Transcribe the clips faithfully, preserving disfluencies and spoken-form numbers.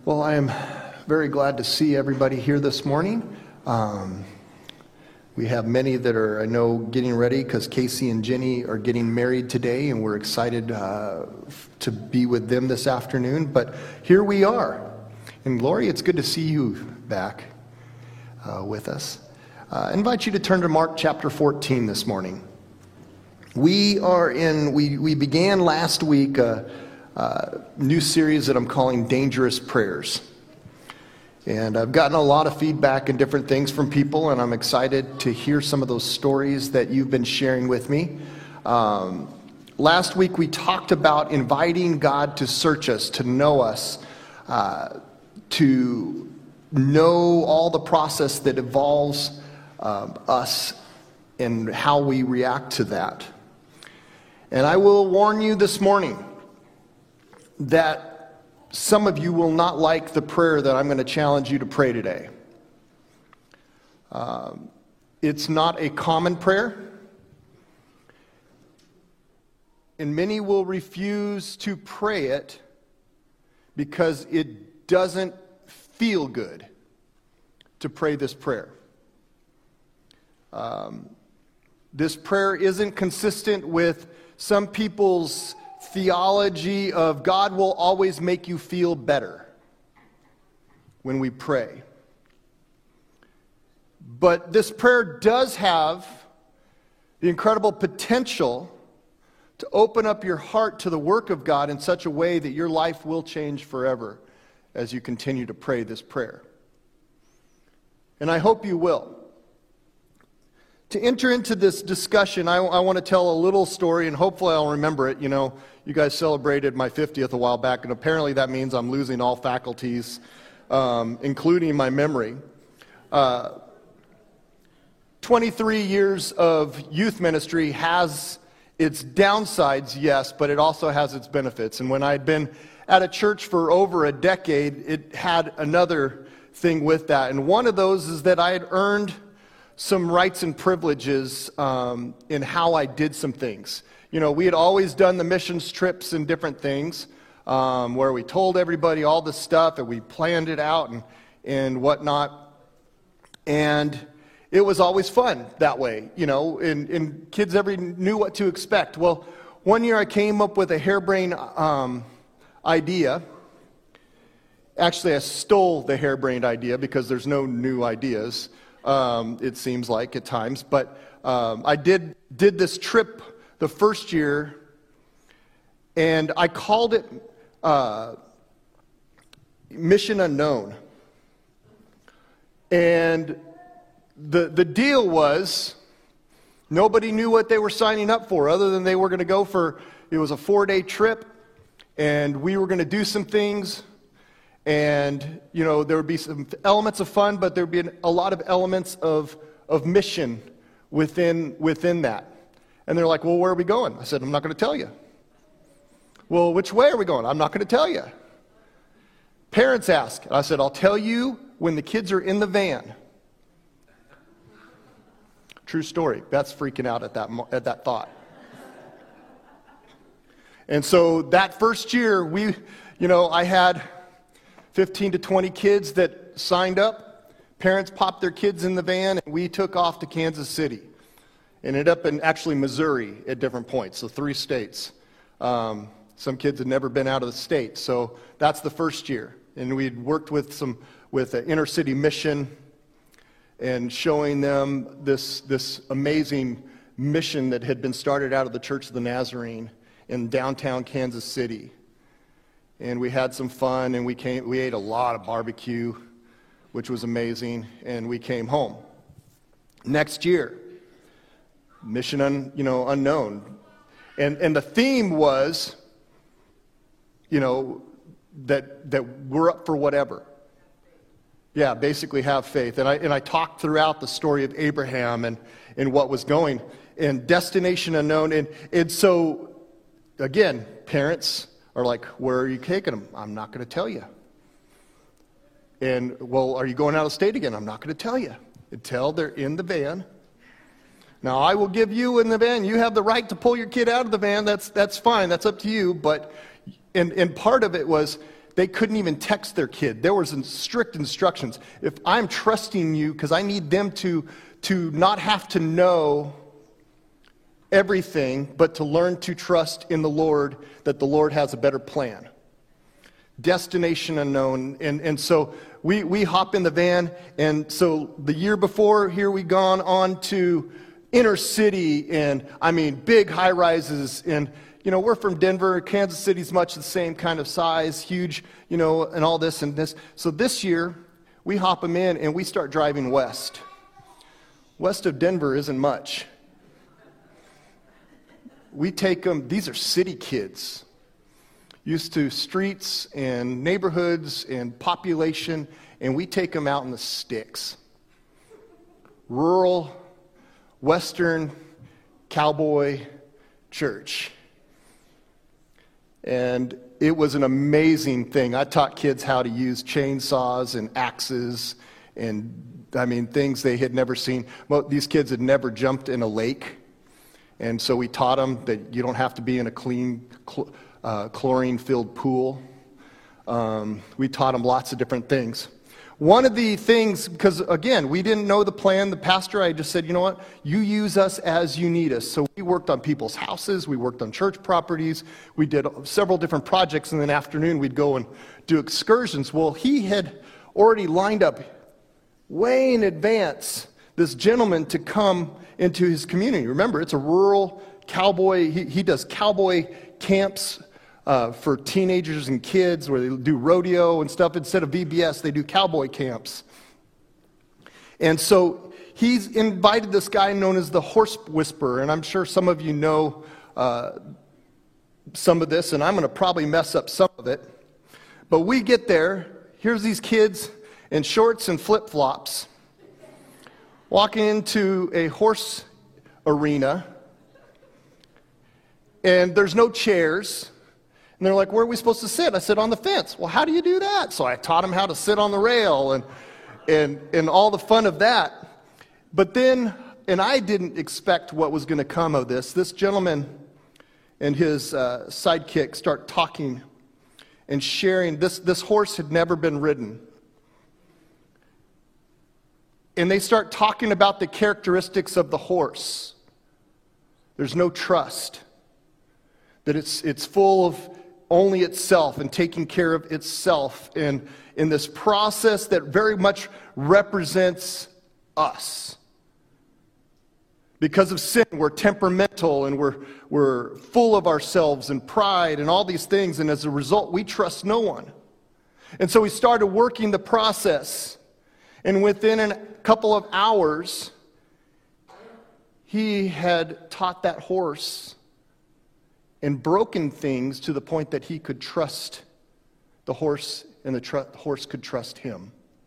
Well, I am very glad to see everybody here this morning. Um, we have many that are, I know, getting ready because Casey and Jenny are getting married today, and we're excited uh, to be with them this afternoon. But here we are. And Lori, it's good to see you back uh, with us. Uh, I invite you to turn to Mark chapter fourteen this morning. We are in, we, we began last week a, a new series that I'm calling Dangerous Prayers. And I've gotten a lot of feedback and different things from people, and I'm excited to hear some of those stories that you've been sharing with me. Um, last week we talked about inviting God to search us, to know us, uh, to know all the process that involves um, us and how we react to that. And I will warn you this morning that some of you will not like the prayer that I'm going to challenge you to pray today. Um, it's not a common prayer, and many will refuse to pray it because it doesn't feel good to pray this prayer. Um, this prayer isn't consistent with some people's theology of God will always make you feel better when we pray. But this prayer does have the incredible potential to open up your heart to the work of God in such a way that your life will change forever as you continue to pray this prayer. And I hope you will. To enter into this discussion, I, I want to tell a little story, and hopefully I'll remember it. You know, you guys celebrated my fiftieth a while back, and apparently that means I'm losing all faculties, um, including my memory. Uh, twenty-three years of youth ministry has its downsides, yes, but it also has its benefits. And when I'd been at a church for over a decade, it had another thing with that. And one of those is that I had earned some rights and privileges um, in how I did some things. You know, we had always done the missions trips and different things um, where we told everybody all this stuff and we planned it out and, and whatnot. And it was always fun that way, you know, and, and kids every knew what to expect. Well, one year I came up with a harebrained um, idea. Actually, I stole the harebrained idea because there's no new ideas. Um, it seems like at times, but um, I did did this trip the first year, and I called it uh, Mission Unknown. And the the deal was nobody knew what they were signing up for, other than they were going to go for, it was a four-day trip, and we were going to do some things. And, you know, there would be some elements of fun, but there would be a lot of elements of, of mission within, within that. And they're like, well, where are we going? I said, I'm not going to tell you. Well, which way are we going? I'm not going to tell you. Parents ask. I said, I'll tell you when the kids are in the van. True story. Beth's freaking out at that, at that thought. And so that first year, we, you know, I had fifteen to twenty kids that signed up. Parents popped their kids in the van, and we took off to Kansas City. Ended up in actually Missouri at different points, so three states. Um, some kids had never been out of the state, so that's the first year. And we'd worked with some with an inner city mission and showing them this this amazing mission that had been started out of the Church of the Nazarene in downtown Kansas City. And we had some fun, and we came. We ate a lot of barbecue, which was amazing, and we came home. Next year, mission un, you know, unknown. And and the theme was, you know, that that we're up for whatever. Yeah, basically have faith. And I and I talked throughout the story of Abraham and, and what was going, and destination unknown. And and so, again, parents are like, where are you taking them? I'm not going to tell you. And, well, are you going out of state again? I'm not going to tell you until they're in the van. Now, I will give you in the van. You have the right to pull your kid out of the van. That's that's fine. That's up to you. But, and, and part of it was they couldn't even text their kid. There was strict instructions. If I'm trusting you, because I need them to, to not have to know everything, but to learn to trust in the Lord, that the Lord has a better plan. Destination unknown. And, and so we, we hop in the van, and so the year before, here we gone on to inner city, and I mean big high rises, and you know, we're from Denver. Kansas City's much the same kind of size, huge, you know, and all this and this. So this year, we hop them in and we start driving west. West of Denver isn't much. We take them, these are city kids, used to streets and neighborhoods and population, and we take them out in the sticks. Rural, Western, cowboy church. And it was an amazing thing. I taught kids how to use chainsaws and axes and, I mean, things they had never seen. Well, these kids had never jumped in a lake. And so we taught them that you don't have to be in a clean, cl- uh, chlorine-filled pool. Um, we taught them lots of different things. One of the things, because again, we didn't know the plan. The pastor, I just said, you know what? You use us as you need us. So we worked on people's houses. We worked on church properties. We did several different projects. And then afternoon, we'd go and do excursions. Well, he had already lined up way in advance this gentleman to come into his community. Remember, it's a rural cowboy. He, he does cowboy camps Uh, for teenagers and kids, where they do rodeo and stuff. Instead of V B S, they do cowboy camps. And so he's invited this guy known as the Horse Whisperer, and I'm sure some of you know uh, some of this, and I'm going to probably mess up some of it. But we get there, here's these kids in shorts and flip-flops walking into a horse arena, and there's no chairs. And they're like, where are we supposed to sit? I said, on the fence. Well, how do you do that? So I taught them how to sit on the rail and and and all the fun of that. But then, and I didn't expect what was going to come of this. This gentleman and his uh, sidekick start talking and sharing. This, this horse had never been ridden. And they start talking about the characteristics of the horse. There's no trust. That it's it's full of only itself and taking care of itself, and in this process that very much represents us. Because of sin, we're temperamental and we're, we're full of ourselves and pride and all these things, and as a result, we trust no one. And so we started working the process, and within a couple of hours, he had taught that horse and broken things to the point that he could trust the horse, and the tr- horse could trust him.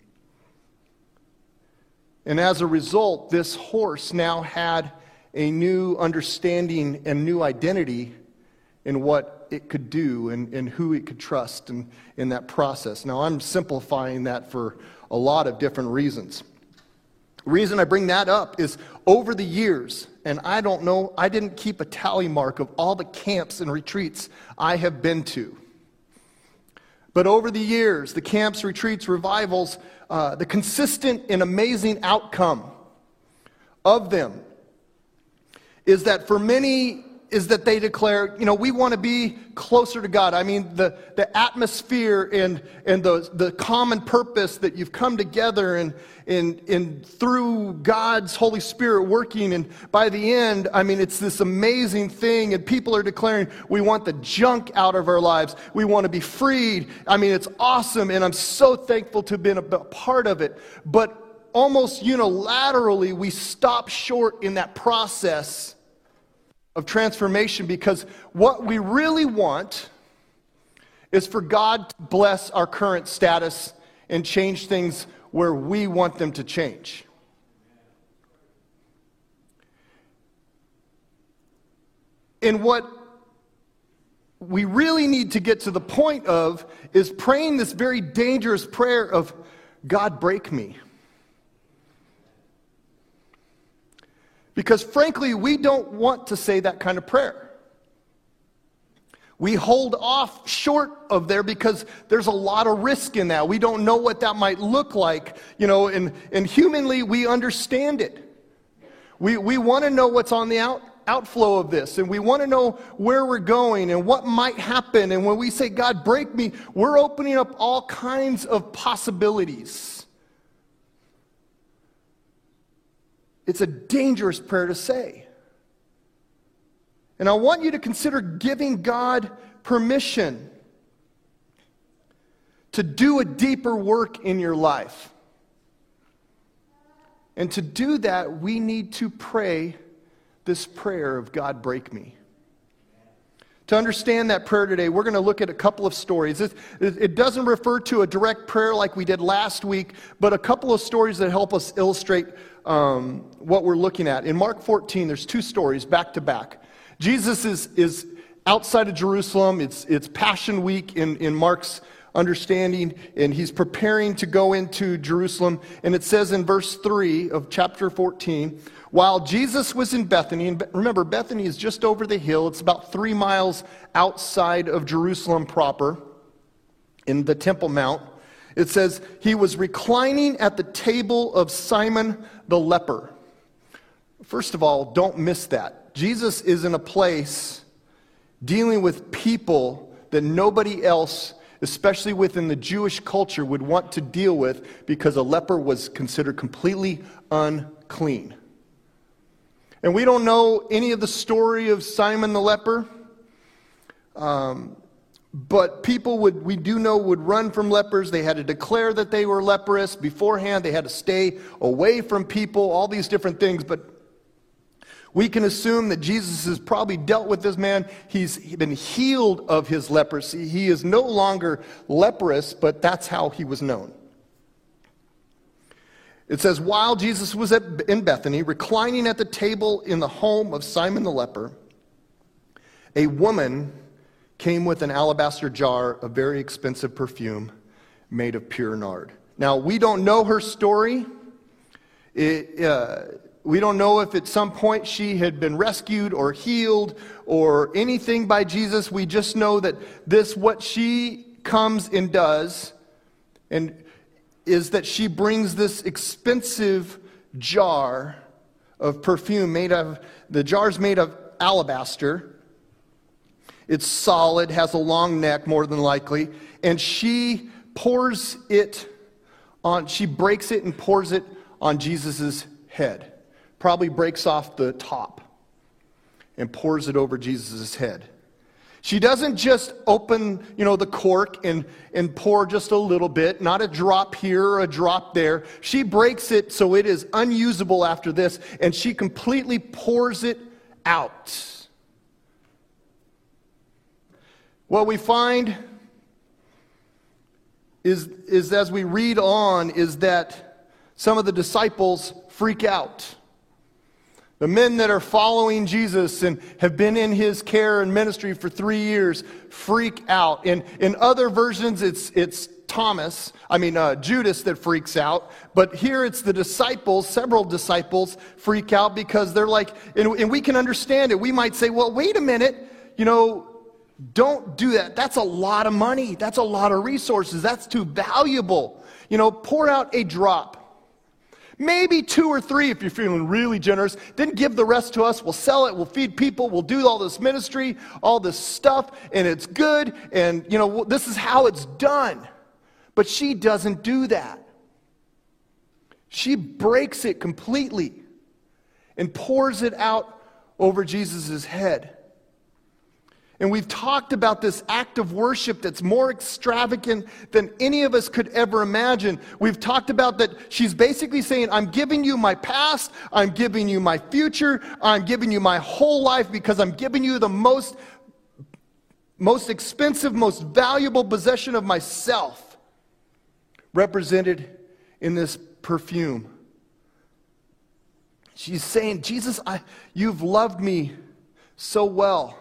And as a result, this horse now had a new understanding and new identity in what it could do and, and who it could trust in, in that process. Now, I'm simplifying that for a lot of different reasons. The reason I bring that up is over the years, and I don't know, I didn't keep a tally mark of all the camps and retreats I have been to. But over the years, the camps, retreats, revivals, uh, the consistent and amazing outcome of them is that for many, is that they declare, you know, we want to be closer to God. I mean, the, the atmosphere and, and the, the common purpose that you've come together and, and, and through God's Holy Spirit working, and by the end, I mean, it's this amazing thing, and people are declaring, we want the junk out of our lives. We want to be freed. I mean, it's awesome, and I'm so thankful to have been a part of it. But almost unilaterally, we stop short in that process of transformation, because what we really want is for God to bless our current status and change things where we want them to change. And what we really need to get to the point of is praying this very dangerous prayer of, God, break me. Because frankly, we don't want to say that kind of prayer. We hold off short of there because there's a lot of risk in that. We don't know what that might look like, you know, and, and humanly we understand it. We, we want to know what's on the out, outflow of this, and we want to know where we're going and what might happen. And when we say, God, break me, we're opening up all kinds of possibilities. It's a dangerous prayer to say. And I want you to consider giving God permission to do a deeper work in your life. And to do that, we need to pray this prayer of God, break me. To understand that prayer today, we're going to look at a couple of stories. It, it doesn't refer to a direct prayer like we did last week, but a couple of stories that help us illustrate um, what we're looking at. In Mark fourteen, there's two stories back to back. Jesus is, is outside of Jerusalem. It's, it's Passion Week in, in Mark's understanding, and he's preparing to go into Jerusalem. And it says in verse three of chapter fourteen, while Jesus was in Bethany, and remember, Bethany is just over the hill. It's about three miles outside of Jerusalem proper in the Temple Mount. It says, he was reclining at the table of Simon the leper. First of all, don't miss that. Jesus is in a place dealing with people that nobody else, especially within the Jewish culture, would want to deal with because a leper was considered completely unclean. And we don't know any of the story of Simon the leper, um, but people would, we do know, would run from lepers. They had to declare that they were leprous beforehand. They had to stay away from people, all these different things. But we can assume that Jesus has probably dealt with this man. He's been healed of his leprosy. He is no longer leprous, but that's how he was known. It says, while Jesus was at, in Bethany, reclining at the table in the home of Simon the leper, a woman came with an alabaster jar of very expensive perfume made of pure nard. Now, we don't know her story. It... Uh, We don't know if at some point she had been rescued or healed or anything by Jesus. We just know that this, what she comes and does, and is that she brings this expensive jar of perfume made of, the jar's made of alabaster. It's solid, has a long neck more than likely, and she pours it on, she breaks it and pours it on Jesus' head. Probably breaks off the top and pours it over Jesus' head. She doesn't just open, you know, the cork and, and pour just a little bit, not a drop here or a drop there. She breaks it so it is unusable after this, and she completely pours it out. What we find is, is as we read on, is that some of the disciples freak out. The men that are following Jesus and have been in his care and ministry for three years freak out. And in other versions, it's it's Thomas, I mean uh, Judas that freaks out. But here it's the disciples, several disciples freak out because they're like, and, and we can understand it. We might say, well, wait a minute, you know, don't do that. That's a lot of money. That's a lot of resources. That's too valuable. You know, pour out a drop. Maybe two or three if you're feeling really generous. Then give the rest to us. We'll sell it. We'll feed people. We'll do all this ministry, all this stuff, and it's good. And, you know, this is how it's done. But she doesn't do that. She breaks it completely and pours it out over Jesus' head. And we've talked about this act of worship that's more extravagant than any of us could ever imagine. We've talked about that she's basically saying, I'm giving you my past, I'm giving you my future, I'm giving you my whole life because I'm giving you the most, most expensive, most valuable possession of myself, represented in this perfume. She's saying, Jesus, I, you've loved me so well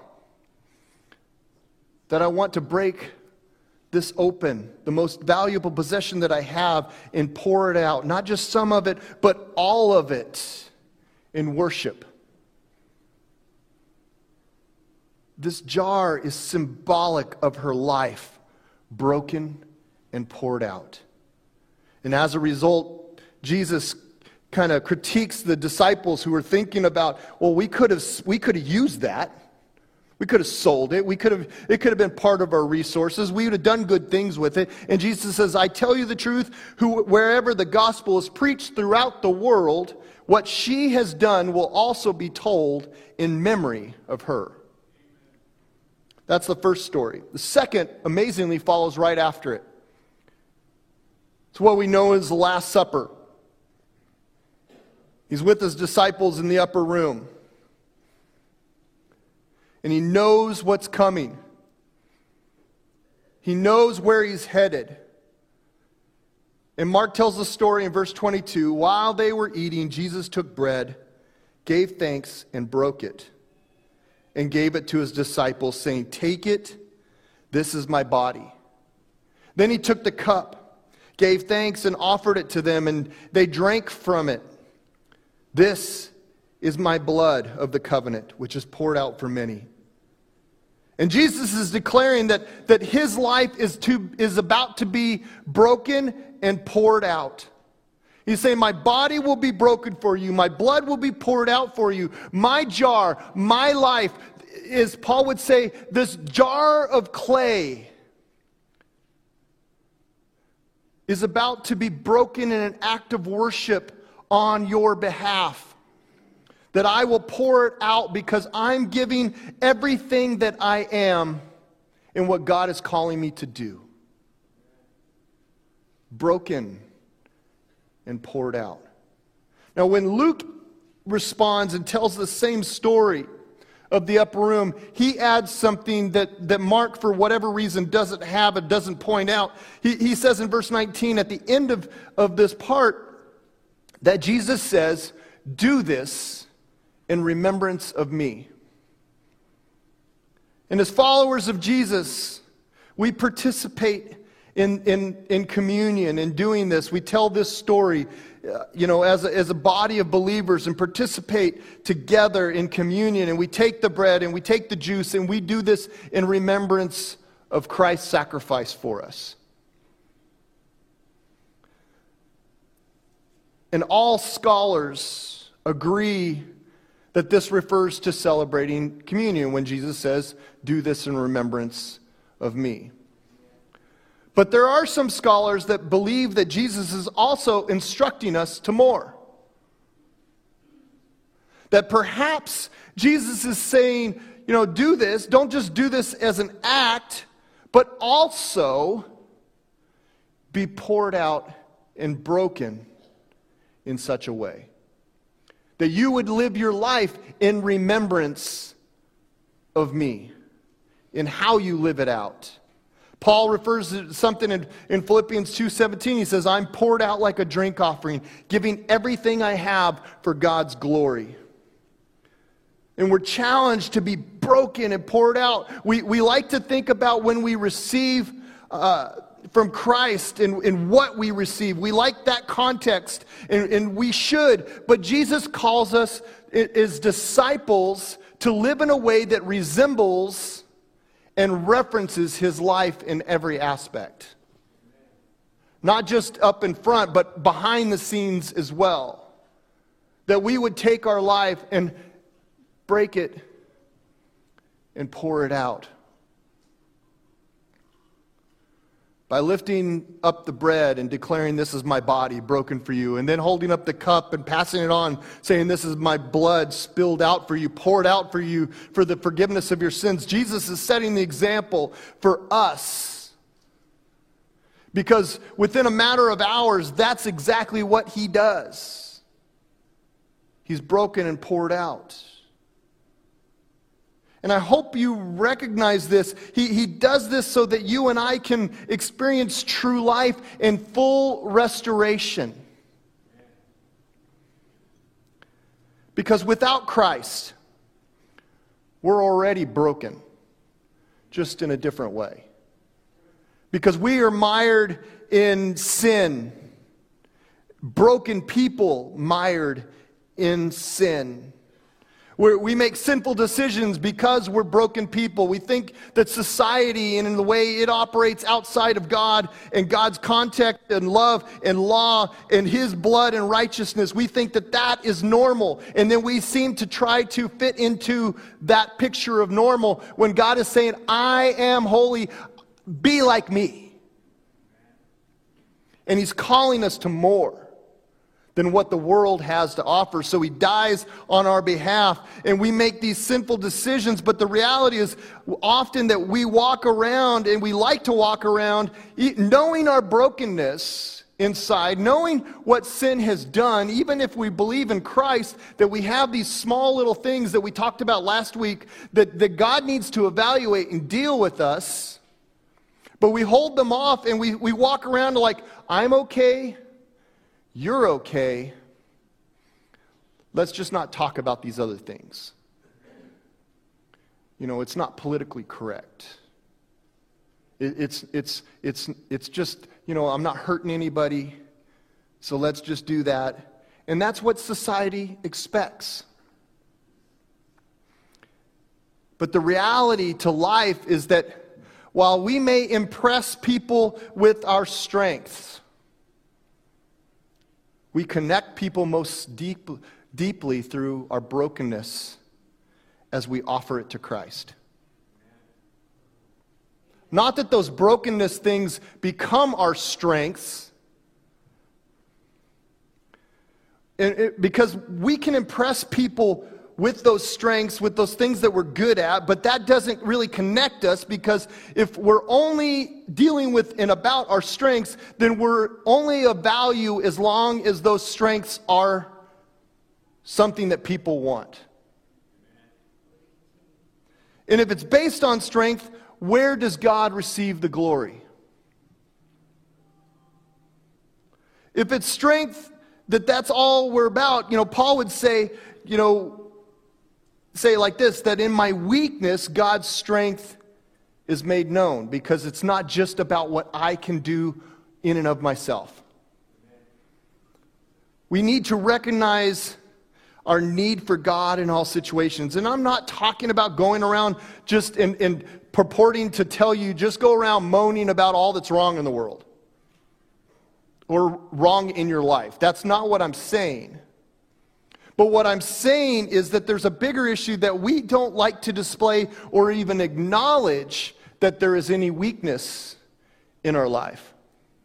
that I want to break this open, the most valuable possession that I have, and pour it out. Not just some of it, but all of it in worship. This jar is symbolic of her life, broken and poured out. And as a result, Jesus kind of critiques the disciples who were thinking about, well, we could have we could have used that. We could have sold it. We could have it could have been part of our resources. We would have done good things with it. And Jesus says, I tell you the truth, who wherever the gospel is preached throughout the world, what she has done will also be told in memory of her. That's the first story. The second, amazingly, follows right after it. It's what we know as the Last Supper. He's with his disciples in the upper room. And he knows what's coming. He knows where he's headed. And Mark tells the story in verse twenty-two. While they were eating, Jesus took bread, gave thanks, and broke it, and gave it to his disciples, saying, take it, this is my body. Then he took the cup, gave thanks, and offered it to them, and they drank from it. This is my blood of the covenant, which is poured out for many. And Jesus is declaring that, that his life is, to, is about to be broken and poured out. He's saying, my body will be broken for you. My blood will be poured out for you. My jar, my life, is, Paul would say, this jar of clay is about to be broken in an act of worship on your behalf. That I will pour it out because I'm giving everything that I am in what God is calling me to do. Broken and poured out. Now, when Luke responds and tells the same story of the upper room, he adds something that, that Mark, for whatever reason, doesn't have and doesn't point out. He, he says in verse nineteen, at the end of, of this part, that Jesus says, do this in remembrance of me. And as followers of Jesus, we participate in, in, in communion, in doing this. We tell this story, uh, you know, as a, as a body of believers and participate together in communion. And we take the bread and we take the juice and we do this in remembrance of Christ's sacrifice for us. And all scholars agree that this refers to celebrating communion when Jesus says, do this in remembrance of me. But there are some scholars that believe that Jesus is also instructing us to more. That perhaps Jesus is saying, you know, do this, don't just do this as an act, but also be poured out and broken in such a way. That you would live your life in remembrance of me, in how you live it out. Paul refers to something in, in Philippians two seventeen. He says, I'm poured out like a drink offering, giving everything I have for God's glory. And we're challenged to be broken and poured out. We, we like to think about when we receive uh, from Christ and, and what we receive. We like that context, and, and we should. But Jesus calls us as disciples to live in a way that resembles and references his life in every aspect. Not just up in front, but behind the scenes as well. That we would take our life and break it and pour it out. By lifting up the bread and declaring, this is my body broken for you, and then holding up the cup and passing it on, saying, this is my blood spilled out for you, poured out for you for the forgiveness of your sins. Jesus is setting the example for us. Because within a matter of hours, that's exactly what he does. He's broken and poured out. And I hope you recognize this. He, he does this so that you and I can experience true life and full restoration. Because without Christ, we're already broken, just in a different way. Because we are mired in sin, broken people mired in sin. Where we make sinful decisions because we're broken people. We think that society and in the way it operates outside of God and God's contact and love and law and His blood and righteousness, we think that that is normal. And then we seem to try to fit into that picture of normal when God is saying, I am holy, be like me. And He's calling us to more than what the world has to offer. So He dies on our behalf, and we make these sinful decisions. But the reality is often that we walk around, and we like to walk around knowing our brokenness inside, knowing what sin has done, even if we believe in Christ, that we have these small little things that we talked about last week that, that God needs to evaluate and deal with us. But we hold them off, and we, we walk around like, I'm okay, you're okay. Let's just not talk about these other things. You know, it's not politically correct. It, it's, it's, it's, it's just, you know, I'm not hurting anybody, so let's just do that. And that's what society expects. But the reality to life is that while we may impress people with our strengths, we connect people most deep, deeply through our brokenness as we offer it to Christ. Not that those brokenness things become our strengths, and it, because we can impress people with those strengths, with those things that we're good at, but that doesn't really connect us, because if we're only dealing with and about our strengths, then we're only of value as long as those strengths are something that people want. And if it's based on strength, where does God receive the glory? If it's strength, that that's all we're about, you know, Paul would say, you know, say like this, that in my weakness, God's strength is made known, because it's not just about what I can do in and of myself. We need to recognize our need for God in all situations. And I'm not talking about going around just and, and purporting to tell you, just go around moaning about all that's wrong in the world or wrong in your life. That's not what I'm saying. But what I'm saying is that there's a bigger issue that we don't like to display or even acknowledge that there is any weakness in our life.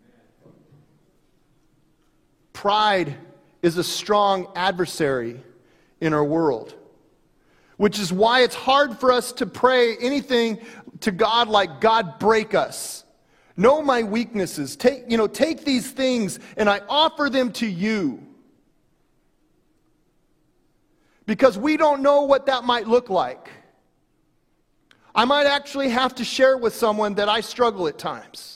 Pride is a strong adversary in our world, which is why it's hard for us to pray anything to God like, God, break us. Know my weaknesses. Take, you know, take these things and I offer them to you. Because we don't know what that might look like. I might actually have to share with someone that I struggle at times,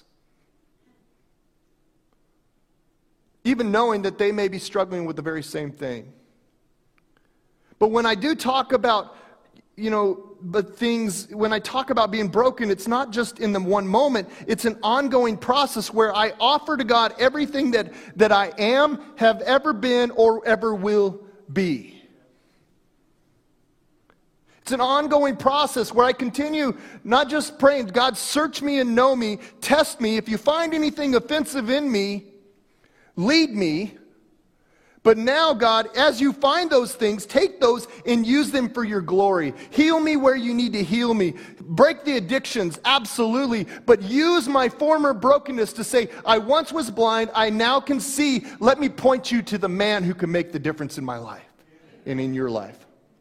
even knowing that they may be struggling with the very same thing. But when I do talk about, you know, but things, when I talk about being broken, it's not just in the one moment. It's an ongoing process where I offer to God everything that, that I am, have ever been, or ever will be. It's an ongoing process where I continue not just praying, God, search me and know me, test me. If you find anything offensive in me, lead me. But now, God, as you find those things, take those and use them for your glory. Heal me where you need to heal me. Break the addictions, absolutely. But use my former brokenness to say, I once was blind, I now can see. Let me point you to the man who can make the difference in my life and in your life.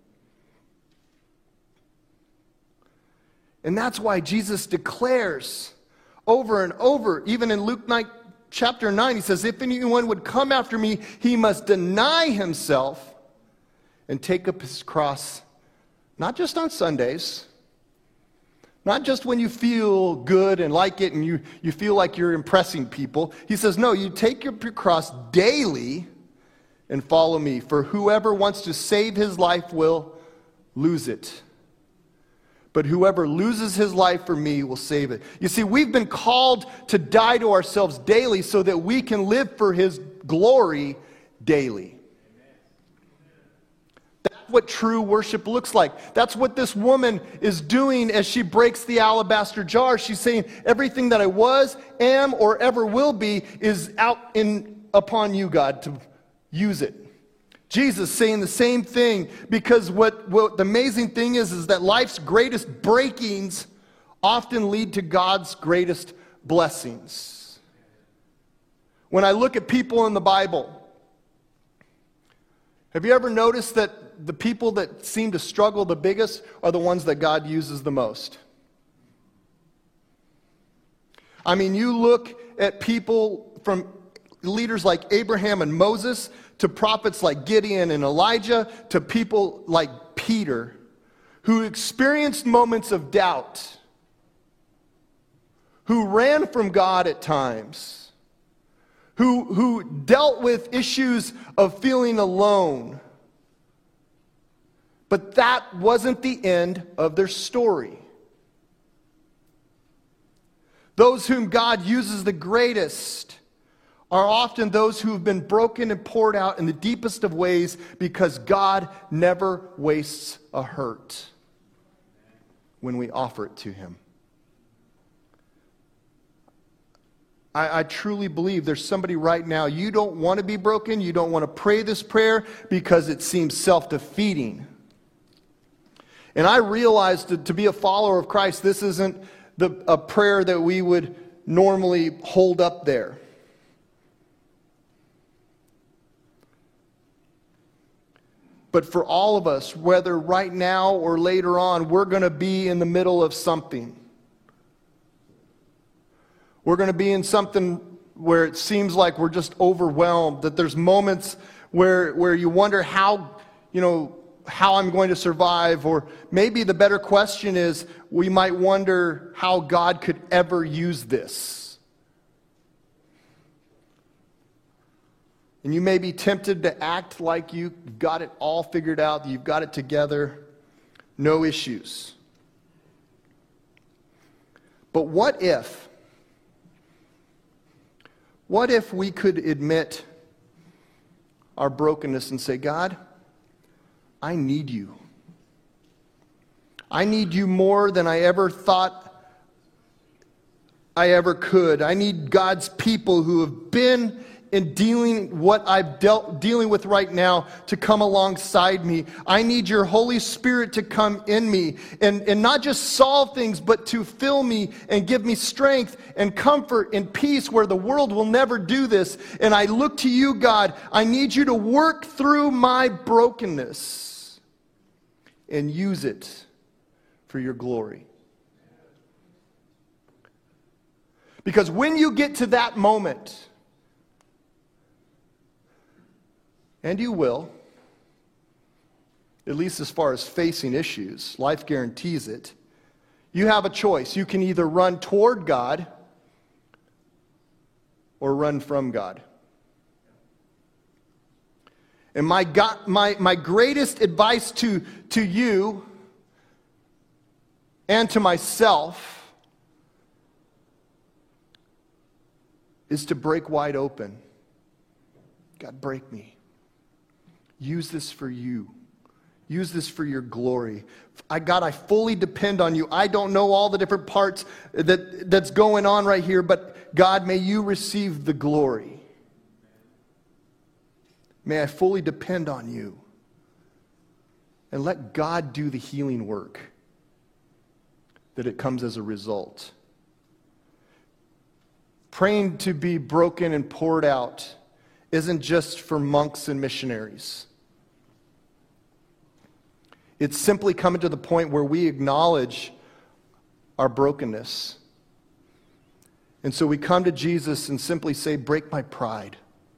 And that's why Jesus declares over and over, even in Luke nine, chapter nine, he says, if anyone would come after me, he must deny himself and take up his cross, not just on Sundays, not just when you feel good and like it and you, you feel like you're impressing people. He says, no, you take your cross daily and follow me. For whoever wants to save his life will lose it. But whoever loses his life for me will save it. You see, we've been called to die to ourselves daily so that we can live for his glory daily. That, what true worship looks like. That's what this woman is doing as she breaks the alabaster jar. She's saying, everything that I was, am, or ever will be is out in upon you, God, to use it. Jesus saying the same thing, because what, what the amazing thing is, is that life's greatest breakings often lead to God's greatest blessings. When I look at people in the Bible, have you ever noticed that the people that seem to struggle the biggest are the ones that God uses the most? I mean, you look at people from leaders like Abraham and Moses, to prophets like Gideon and Elijah, to people like Peter, who experienced moments of doubt, who ran from God at times, who, who dealt with issues of feeling alone. But that wasn't the end of their story. Those whom God uses the greatest are often those who have been broken and poured out in the deepest of ways, because God never wastes a hurt when we offer it to Him. I, I truly believe there's somebody right now, you don't want to be broken, you don't want to pray this prayer because it seems self-defeating. And I realized that to be a follower of Christ, this isn't the, a prayer that we would normally hold up there. But for all of us, whether right now or later on, we're going to be in the middle of something. We're going to be in something where it seems like we're just overwhelmed, that there's moments where, where you wonder how, you know, how I'm going to survive. Or maybe the better question is, we might wonder how God could ever use this. And you may be tempted to act like you've got it all figured out, that you've got it together, no issues. But what if, what if we could admit our brokenness and say, God, I need you. I need you more than I ever thought I ever could. I need God's people who have been in dealing what I've dealt dealing with right now to come alongside me. I need your Holy Spirit to come in me and, and not just solve things, but to fill me and give me strength and comfort and peace where the world will never do this. And I look to you, God. I need you to work through my brokenness and use it for your glory. Because when you get to that moment, and you will, at least as far as facing issues, life guarantees it, you have a choice. You can either run toward God or run from God. And my God, my, my greatest advice to, to you and to myself is to break wide open. God, break me. Use this for you. Use this for your glory. I, God, I fully depend on you. I don't know all the different parts that, that's going on right here, but God, may you receive the glory. May I fully depend on you. And let God do the healing work that it comes as a result. Praying to be broken and poured out isn't just for monks and missionaries. It's simply coming to the point where we acknowledge our brokenness. And so we come to Jesus and simply say, break my pride.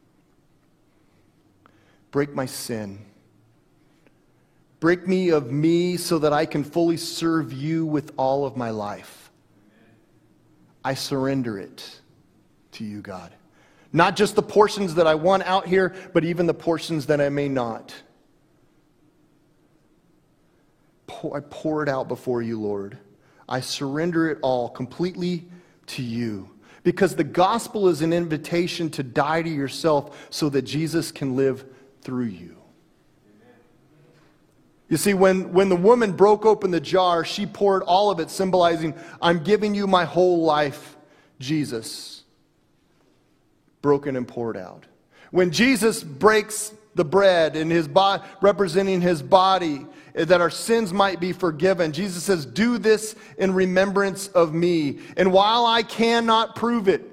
Break my sin. Break me of me so that I can fully serve you with all of my life. I surrender it to you, God. Not just the portions that I want out here, but even the portions that I may not. I pour it out before you, Lord. I surrender it all completely to you. Because the gospel is an invitation to die to yourself so that Jesus can live through you. You see, when, when the woman broke open the jar, she poured all of it, symbolizing, I'm giving you my whole life, Jesus. Broken and poured out. When Jesus breaks the bread in his body, representing his body, that our sins might be forgiven, Jesus says, do this in remembrance of me. And while I cannot prove it,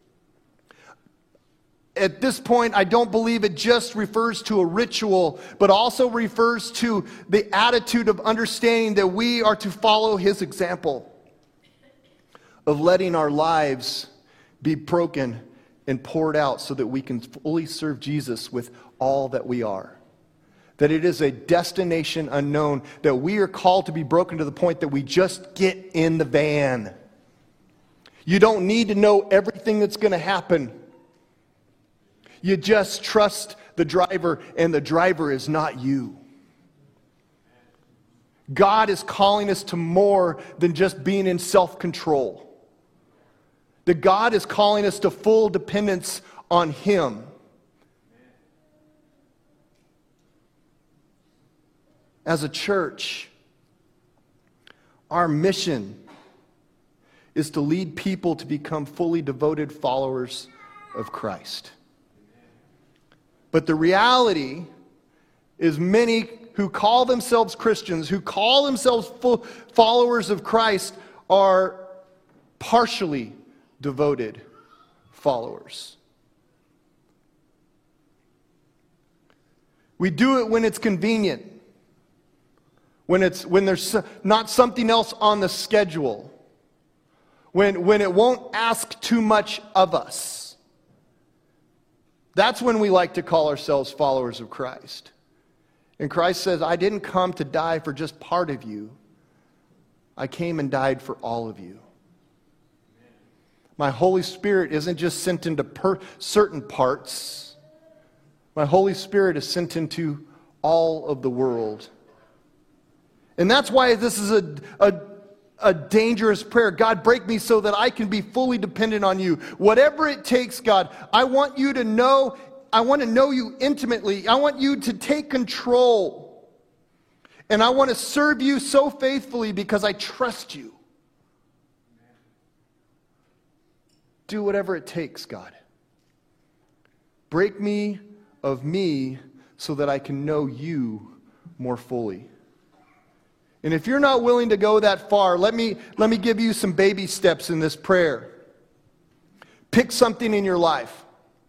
at this point, I don't believe it just refers to a ritual, but also refers to the attitude of understanding that we are to follow his example of letting our lives be broken and poured out so that we can fully serve Jesus with all that we are. That it is a destination unknown, that we are called to be broken to the point that we just get in the van. You don't need to know everything that's going to happen. You just trust the driver, and the driver is not you. God is calling us to more than just being in self-control. That God is calling us to full dependence on him. As a church, our mission is to lead people to become fully devoted followers of Christ. But the reality is many who call themselves Christians, who call themselves full followers of Christ, are partially devoted followers. We do it when it's convenient, when it's when there's not something else on the schedule, when, when it won't ask too much of us. That's when we like to call ourselves followers of Christ. And Christ says, I didn't come to die for just part of you. I came and died for all of you. My Holy Spirit isn't just sent into per- certain parts. My Holy Spirit is sent into all of the world. And that's why this is a, a, a dangerous prayer. God, break me so that I can be fully dependent on you. Whatever it takes, God, I want you to know, I want to know you intimately. I want you to take control. And I want to serve you so faithfully because I trust you. Do whatever it takes, God. Break me of me so that I can know you more fully. And if you're not willing to go that far, let me, let me give you some baby steps in this prayer. Pick something in your life.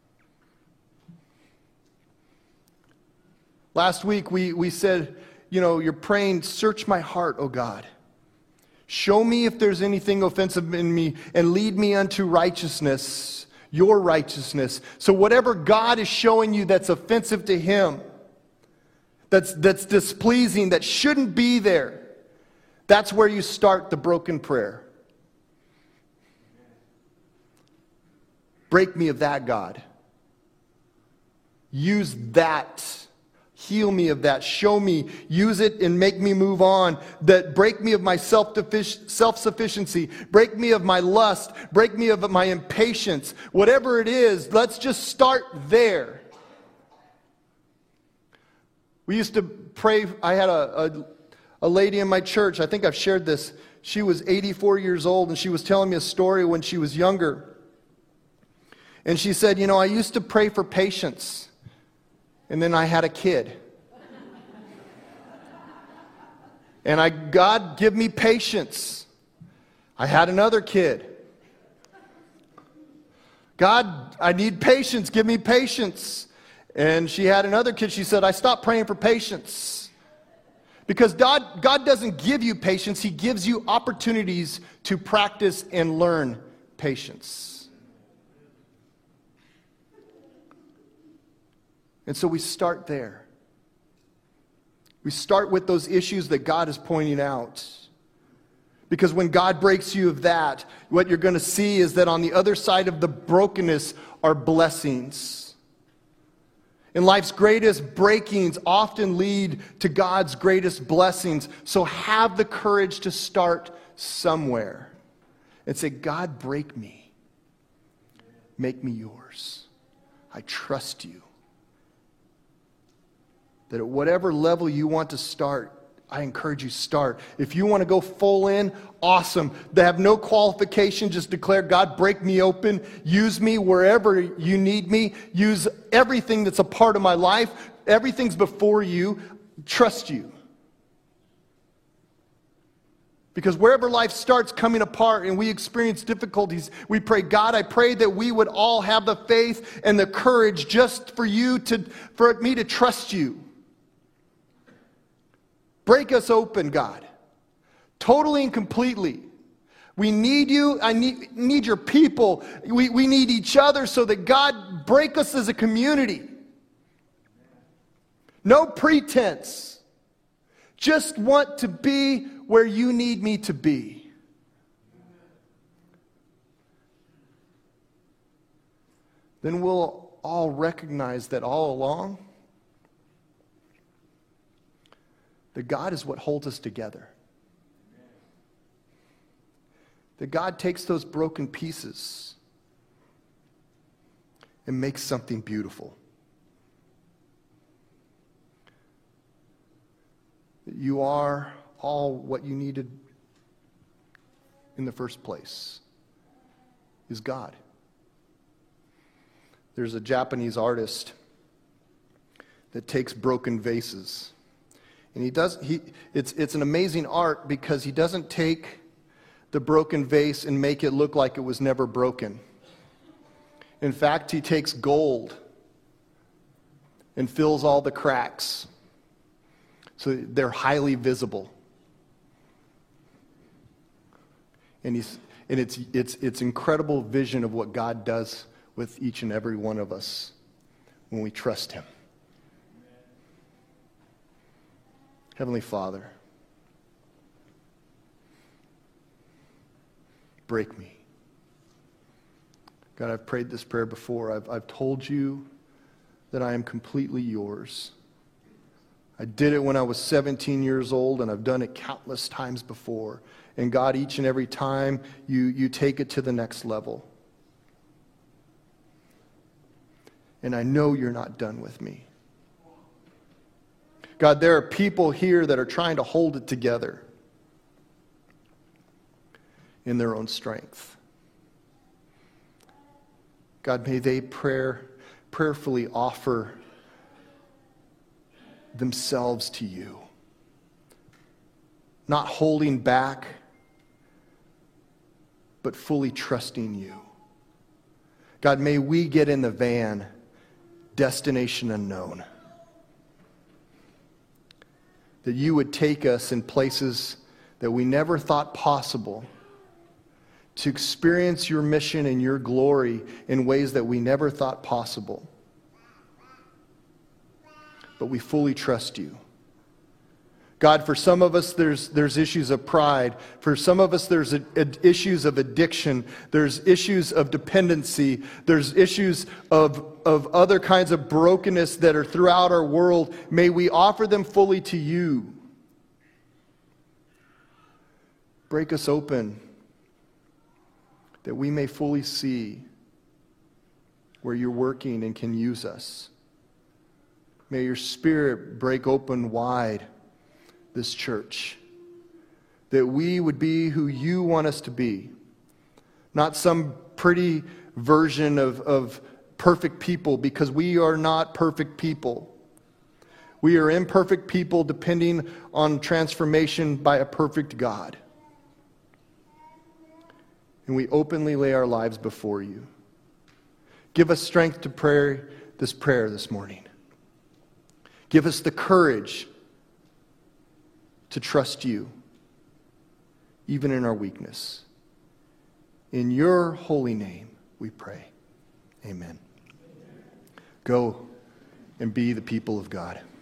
Last week we, we said, you know, you're praying, search my heart, O God. Show me if there's anything offensive in me and lead me unto righteousness, your righteousness. So whatever God is showing you that's offensive to him, that's, that's displeasing, that shouldn't be there, that's where you start the broken prayer. Break me of that, God. Use that. Heal me of that. Show me. Use it and make me move on. That break me of my self-sufficiency. Break me of my lust. Break me of my impatience. Whatever it is, let's just start there. We used to pray. I had a, a, a lady in my church. I think I've shared this. She was eighty-four years old, and she was telling me a story when she was younger. And she said, you know, I used to pray for patience. And then I had a kid. And I, God, give me patience. I had another kid. God, I need patience. Give me patience. And she had another kid. She said, I stopped praying for patience. Because God, God doesn't give you patience. He gives you opportunities to practice and learn patience. And so we start there. We start with those issues that God is pointing out. Because when God breaks you of that, what you're going to see is that on the other side of the brokenness are blessings. And life's greatest breakings often lead to God's greatest blessings. So have the courage to start somewhere and say, God, break me. Make me yours. I trust you. That at whatever level you want to start, I encourage you, start. If you want to go full in, awesome. They have no qualification. Just declare, God, break me open. Use me wherever you need me. Use everything that's a part of my life. Everything's before you. Trust you. Because wherever life starts coming apart and we experience difficulties, we pray, God, I pray that we would all have the faith and the courage just for you to, for me to trust you. Break us open, God. Totally and completely. We need you. I need, need your people. We, we need each other so that God break us as a community. No pretense. Just want to be where you need me to be. Then we'll all recognize that all along, that God is what holds us together. That God takes those broken pieces and makes something beautiful. That you are all what you needed in the first place is God. There's a Japanese artist that takes broken vases. And he does he it's it's an amazing art because he doesn't take the broken vase and make it look like it was never broken. In fact, he takes gold and fills all the cracks so they're highly visible. And he's and it's it's it's incredible vision of what God does with each and every one of us when we trust him. Heavenly Father, break me. God, I've prayed this prayer before. I've, I've told you that I am completely yours. I did it when I was seventeen years old, and I've done it countless times before. And God, each and every time, you, you take it to the next level. And I know you're not done with me. God, there are people here that are trying to hold it together in their own strength. God, may they prayer, prayerfully offer themselves to you, not holding back, but fully trusting you. God, may we get in the van, destination unknown. That you would take us in places that we never thought possible, to experience your mission and your glory in ways that we never thought possible. But we fully trust you. God, for some of us, there's, there's issues of pride. For some of us, there's a, a, issues of addiction. There's issues of dependency. There's issues of, of other kinds of brokenness that are throughout our world. May we offer them fully to you. Break us open that we may fully see where you're working and can use us. May your Spirit break open wide this church, that we would be who you want us to be, not some pretty version of, of perfect people, because we are not perfect people. We are imperfect people depending on transformation by a perfect God. And we openly lay our lives before you. Give us strength to pray this prayer this morning. Give us the courage to trust you, even in our weakness. In your holy name we pray. Amen. Go and be the people of God.